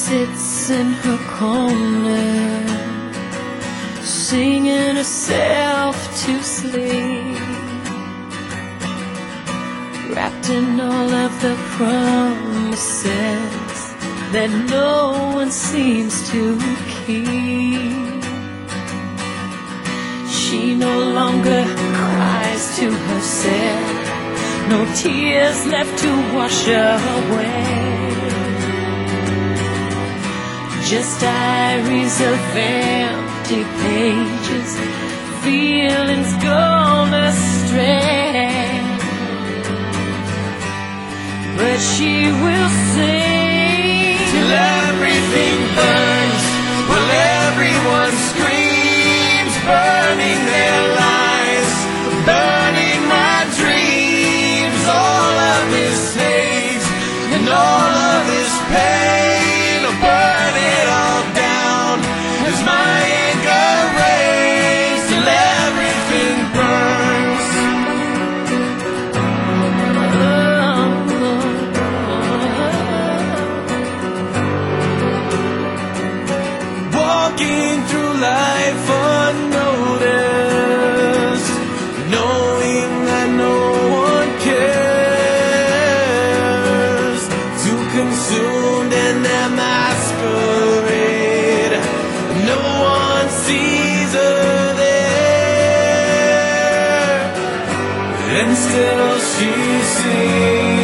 sits in her corner, singing herself to sleep, wrapped in all of the promises that no one seems to keep. She no longer cries to herself, no tears left to wash away, just diaries of empty pages, feelings gone astray. But she will sing till everything burns, while everyone screams, burning their lives, burning my dreams. All of his hate and all of his pain, burn it all down as my anger rains till everything burns. Walking through life unnoticed, knowing that no one cares, too consumed in their masquerade, no one sees her there, and still she sings.